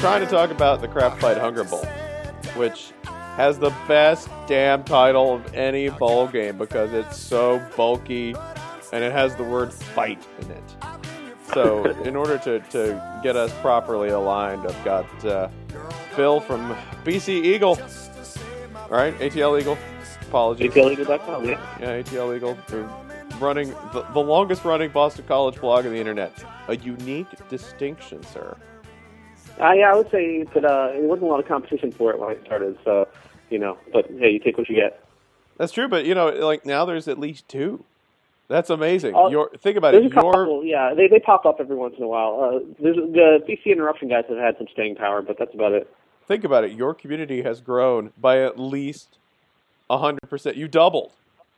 trying to talk about the Kraft Fight Hunger Bowl, which has the best damn title of any bowl game because it's so bulky and it has the word fight in it. So in order to get us properly aligned, I've got Phil from BC Eagle. All right, ATL Eagle. Apologies. ATLEagle.com, yeah. Yeah, ATL Eagle. Running the longest running Boston College blog on the internet. A unique distinction, sir. Yeah, I would say that there wasn't a lot of competition for it when I started, so, but hey, you take what you get. That's true, but, like now there's at least two. That's amazing. Think about it. There's a couple, yeah, they pop up every once in a while. The BC Interruption guys have had some staying power, but that's about it. Think about it. Your community has grown by at least 100%. You doubled.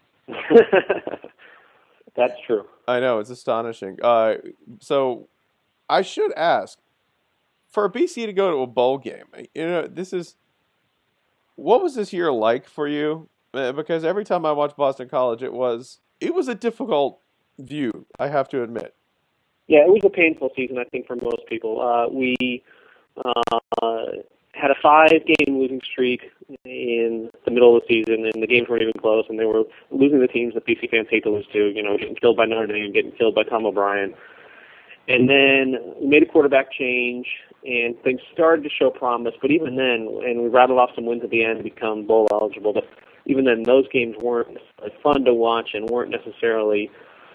That's true. I know, it's astonishing. So I should ask, for BC to go to a bowl game, what was this year like for you? Because every time I watched Boston College, it was a difficult view, I have to admit. Yeah, it was a painful season, I think, for most people. We had a 5-game losing streak in the middle of the season, and the games weren't even close, and they were losing the teams that BC fans hate to lose to, getting killed by Notre Dame, getting killed by Tom O'Brien. And then we made a quarterback change, and things started to show promise, but even then, and we rattled off some wins at the end to become bowl eligible, but even then, those games weren't fun to watch and weren't necessarily,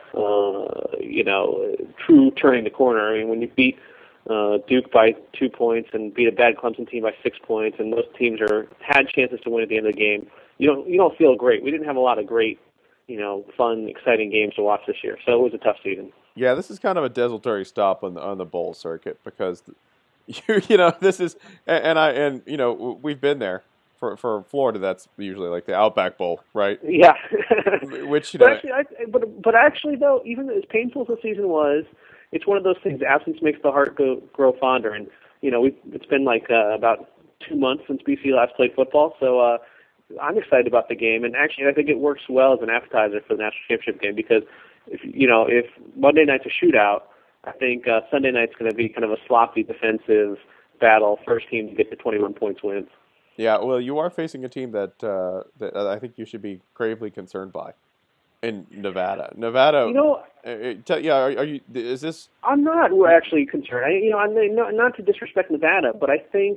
true turning the corner. I mean, when you beat Duke by 2 points and beat a bad Clemson team by 6 points, and those teams had chances to win at the end of the game, you don't feel great. We didn't have a lot of great, fun, exciting games to watch this year, so it was a tough season. Yeah, this is kind of a desultory stop on the bowl circuit because, this is and we've been there. For Florida, that's usually like the Outback Bowl, right? Yeah. Which but actually, though, even as painful as the season was, it's one of those things. Absence makes the heart grow fonder, and it's been like about 2 months since BC last played football, so I'm excited about the game. And actually, I think it works well as an appetizer for the national championship game because if Monday night's a shootout, I think Sunday night's going to be kind of a sloppy defensive battle. First team to get to 21 points wins. Yeah, well, you are facing a team that I think you should be gravely concerned by in Nevada. Nevada, are you? Is this? I'm not actually concerned. I'm not to disrespect Nevada, but I think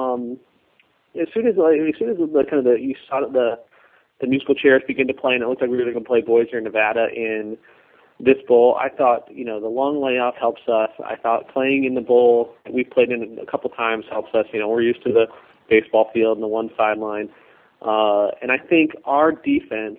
as soon as you saw the musical chairs begin to play, and it looked like we were going to play Boise or Nevada in this bowl, I thought the long layoff helps us. I thought playing in the bowl that we played in a couple times helps us. We're used to the baseball field and the one sideline. And I think our defense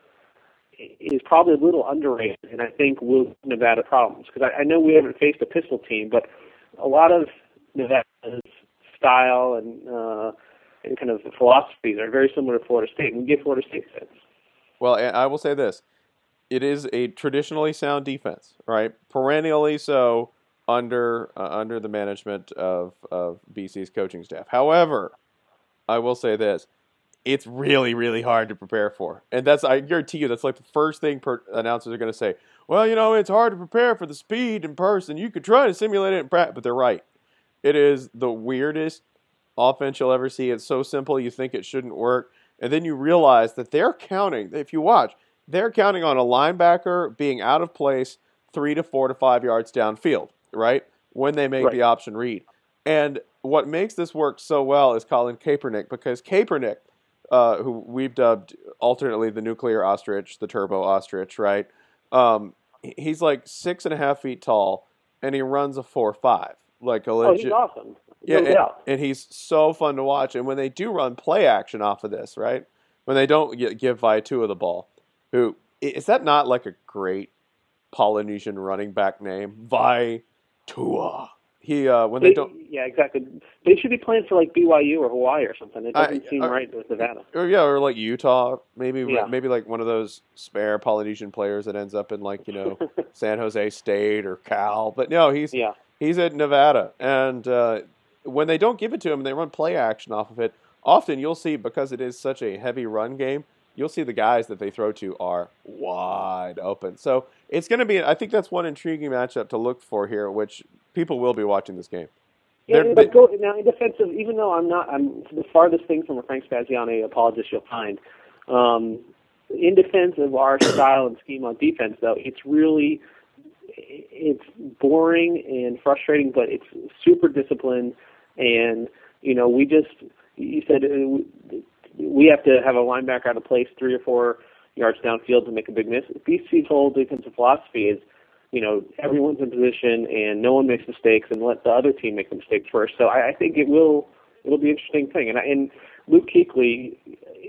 is probably a little underrated, and I think will give Nevada problems. Because I know we haven't faced a pistol team, but a lot of Nevada's style and kind of philosophies are very similar to Florida State, and we give Florida State fits. Well, I will say this. It is a traditionally sound defense, right? Perennially so under the management of BC's coaching staff. However, I will say this. It's really, really hard to prepare for. And I guarantee you, that's like the first thing announcers are going to say. Well, it's hard to prepare for the speed in person. You could try to simulate it in practice, but they're right. It is the weirdest offense you'll ever see. It's so simple you think it shouldn't work. And then you realize that they're counting, if you watch, they're counting on a linebacker being out of place 3 to 4 to 5 yards downfield, right? When they make the option read. And what makes this work so well is Colin Kaepernick, because Kaepernick, who we've dubbed alternately the nuclear ostrich, the turbo ostrich, right? He's like 6.5 feet tall, and he runs a 4.5, like a legit. He's awesome. Yeah, and he's so fun to watch. And when they do run play action off of this, right? When they don't give Vaitua the ball, is that not like a great Polynesian running back name? Vaitua. Yeah, exactly. They should be playing for like BYU or Hawaii or something. It doesn't seem right with Nevada. Or like Utah, maybe like one of those spare Polynesian players that ends up in like San Jose State or Cal. But no, he's at Nevada, and when they don't give it to him and they run play action off of it, often you'll see, because it is such a heavy run game, you'll see the guys that they throw to are wide open. So it's going to be, I think that's one intriguing matchup to look for here, which people will be watching this game. Yeah, but now in defense of, even though I'm the farthest thing from a Frank Spaziani apologist you'll find. In defense of our style and scheme on defense, though, it's boring and frustrating, but it's super disciplined. And you said we have to have a linebacker out of place 3 or 4 yards downfield to make a big miss. BC's whole defensive philosophy is, everyone's in position and no one makes mistakes, and let the other team make the mistakes first. So I think it'll be an interesting thing. And Luke Kuechly,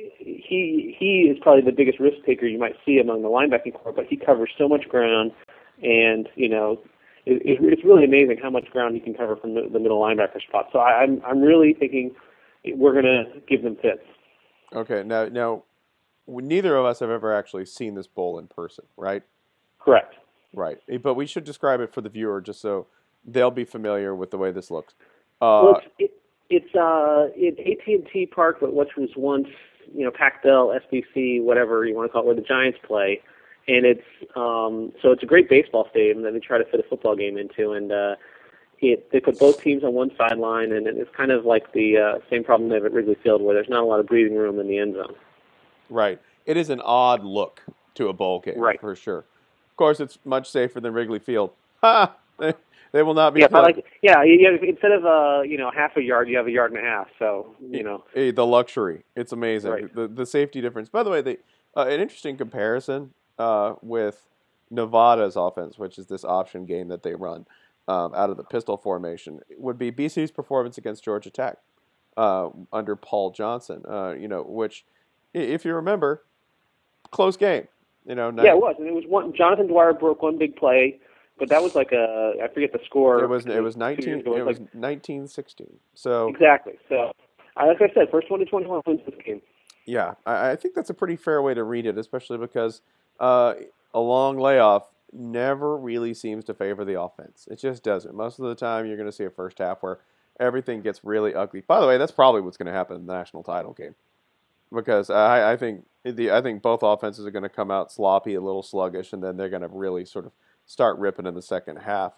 he is probably the biggest risk taker you might see among the linebacking corps, but he covers so much ground, and it's really amazing how much ground he can cover from the middle linebacker spot. So I'm really thinking we're going to give them fits. Okay, now neither of us have ever actually seen this bowl in person, right? Correct. Right, but we should describe it for the viewer just so they'll be familiar with the way this looks. Well, it's AT&T Park, but which was once Pac-Bell, SBC, whatever you want to call it, where the Giants play, and it's so it's a great baseball stadium that they try to fit a football game into, and they put both teams on one sideline, and it's kind of like the same problem they have at Wrigley Field, where there's not a lot of breathing room in the end zone. Right, it is an odd look to a bowl game, right, for sure. Of course, it's much safer than Wrigley Field. Ha! They will not be. Yeah, instead of half a yard, you have a yard and a half. So the luxury. It's amazing. Right. The safety difference. By the way, an interesting comparison with Nevada's offense, which is this option game that they run out of the pistol formation, would be BC's performance against Georgia Tech under Paul Johnson. Which, if you remember, close game. It was, and it was one. Jonathan Dwyer broke one big play, but that was like I forget the score. It was 19. It was 19-16. So exactly. So, like I said, first 1-21 wins this game. Yeah, I think that's a pretty fair way to read it, especially because a long layoff never really seems to favor the offense. It just doesn't. Most of the time, you're going to see a first half where everything gets really ugly. By the way, that's probably what's going to happen in the national title game, because I think both offenses are going to come out sloppy, a little sluggish, and then they're going to really sort of start ripping in the second half.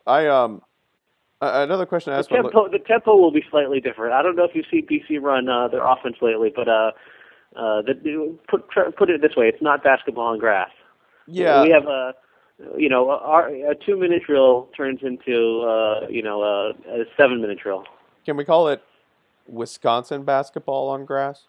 Another question I asked. The tempo will be slightly different. I don't know if you see BC run their offense lately, but put it this way: it's not basketball on grass. Yeah, we have a 2-minute drill turns into a 7-minute drill. Can we call it Wisconsin basketball on grass?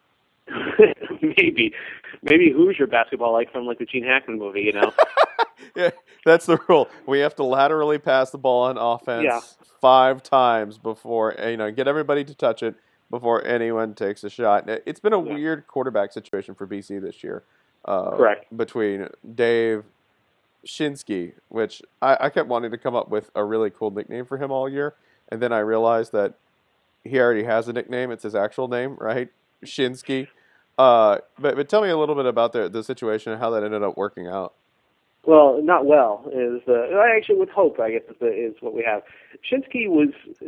Maybe Hoosier basketball, like from the Gene Hackman movie, Yeah, that's the rule. We have to laterally pass the ball on offense 5 times before get everybody to touch it before anyone takes a shot. It's been a weird quarterback situation for BC this year. Correct. Between Dave Shinsky, which I kept wanting to come up with a really cool nickname for him all year, and then I realized that he already has a nickname. It's his actual name, right? Shinsky. But tell me a little bit about the situation and how that ended up working out. Well, not well is actually with hope, I guess, is what we have. Shinsky was,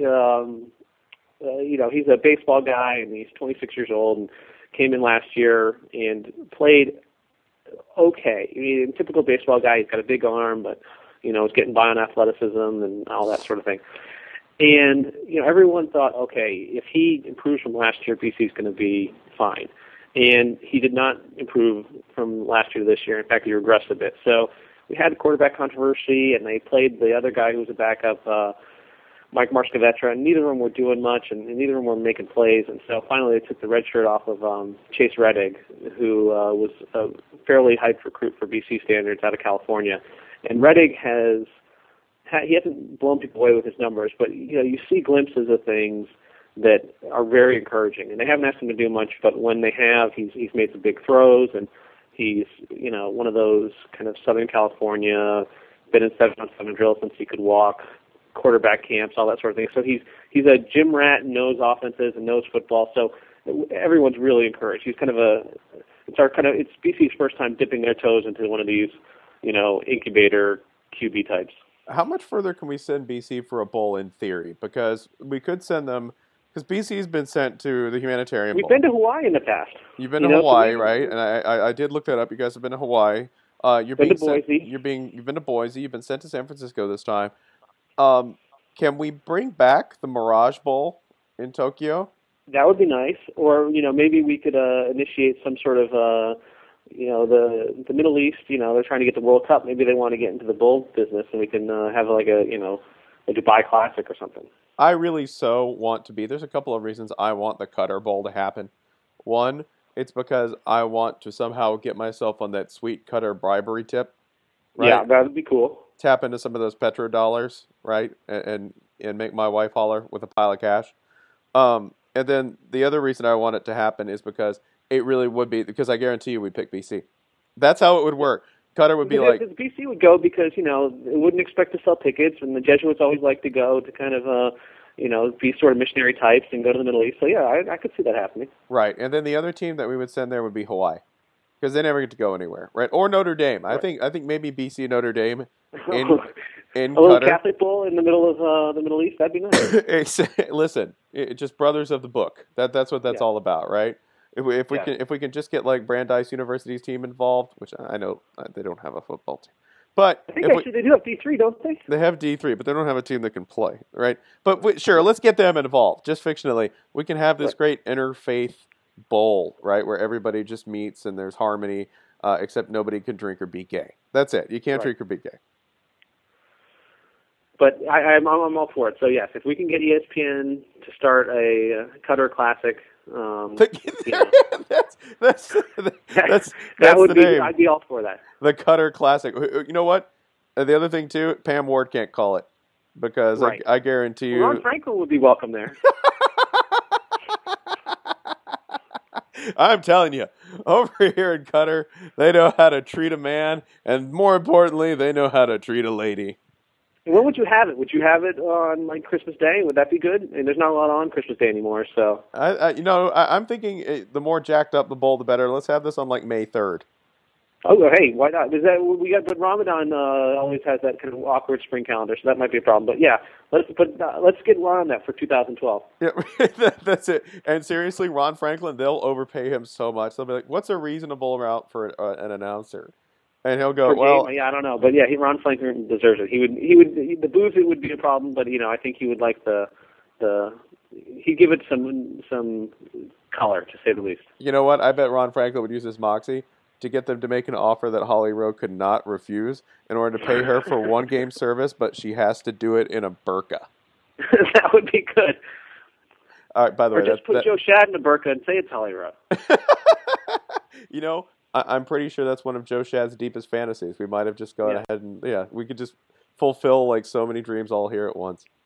he's a baseball guy and he's 26 years old and came in last year and played okay. I mean, typical baseball guy. He's got a big arm, but is getting by on athleticism and all that sort of thing. And everyone thought, okay, if he improves from last year, BC's going to be fine. And he did not improve from last year to this year. In fact, he regressed a bit. So we had a quarterback controversy, and they played the other guy who was a backup, Mike Marscavetra, and neither of them were doing much, and neither of them were making plays. And so finally they took the red shirt off of Chase Rettig, who was a fairly hyped recruit for BC standards out of California. And Rettig he hasn't blown people away with his numbers, but you see glimpses of things that are very encouraging. And they haven't asked him to do much, but when they have, he's made some big throws, and he's one of those kind of Southern California, been in 7-on-7 drills since he could walk, quarterback camps, all that sort of thing. So he's a gym rat and knows offenses and knows football. So everyone's really encouraged. He's it's BC's first time dipping their toes into one of these incubator QB types. How much further can we send BC for a bowl in theory? Because we could send them. Because BC's been sent to the Humanitarian Bowl. We've been to Hawaii in the past. You've been to Hawaii, right? And I did look that up. You guys have been to Hawaii. You've been to Boise. You've been to Boise. You've been sent to San Francisco this time. Can we bring back the Mirage Bowl in Tokyo? That would be nice. Or maybe we could initiate some sort of the Middle East. They're trying to get the World Cup. Maybe they want to get into the bowl business, and we can have like a Dubai Classic or something. I really so want to be. There's a couple of reasons I want the Qatar Bowl to happen. One, it's because I want to somehow get myself on that sweet Qatar bribery tip. Right? Yeah, that would be cool. Tap into some of those petrodollars, right, and make my wife holler with a pile of cash. And then the other reason I want it to happen is because it really would be, because I guarantee you we pick BC. That's how it would work. Qatar would be like... BC would go because, it wouldn't expect to sell tickets, and the Jesuits always like to go to kind of, be sort of missionary types and go to the Middle East. So, yeah, I could see that happening. Right. And then the other team that we would send there would be Hawaii, because they never get to go anywhere, right? Or Notre Dame. Right. I think maybe BC Notre Dame in a little Qatar. Catholic Bowl in the middle of the Middle East, that'd be nice. Listen, just brothers of the book. That's what that's all about, right? If we can just get like Brandeis University's team involved, which I know they don't have a football team, but I think actually they do have D3, don't they? They have D3, but they don't have a team that can play, right? But sure, let's get them involved. Just fictionally, we can have this great interfaith bowl, right, where everybody just meets and there's harmony, except nobody can drink or be gay. That's it. You can't drink or be gay. But I'm all for it. So yes, if we can get ESPN to start a Qatar Classic, that would be. I'd be all for that. The Qatar Classic. You know what? The other thing too, Pam Ward can't call it because I guarantee you, Ron Franklin would be welcome there. I'm telling you, over here in Qatar, they know how to treat a man, and more importantly, they know how to treat a lady. And when would you have it? Would you have it on like Christmas Day? Would that be good? And there's not a lot on Christmas Day anymore, so. I'm thinking the more jacked up the bowl, the better. Let's have this on like May 3rd. Oh, hey, why not? But Ramadan always has that kind of awkward spring calendar, so that might be a problem. But yeah, let's get Ron on that for 2012. Yeah, that's it. And seriously, Ron Franklin, they'll overpay him so much. They'll be like, "What's a reasonable amount for an announcer?" And he'll go, I don't know, but yeah, Ron Franklin deserves it. He would. The booze it would be a problem, but I think he would like he'd give it some color, to say the least. You know what? I bet Ron Franklin would use his moxie to get them to make an offer that Holly Rowe could not refuse in order to pay her for one game service, but she has to do it in a burqa. That would be good. All right. By the way, just put Joe Shad in a burqa and say it's Holly Rowe. I'm pretty sure that's one of Joe Shad's deepest fantasies. We might have just gone ahead and we could just fulfill like so many dreams all here at once.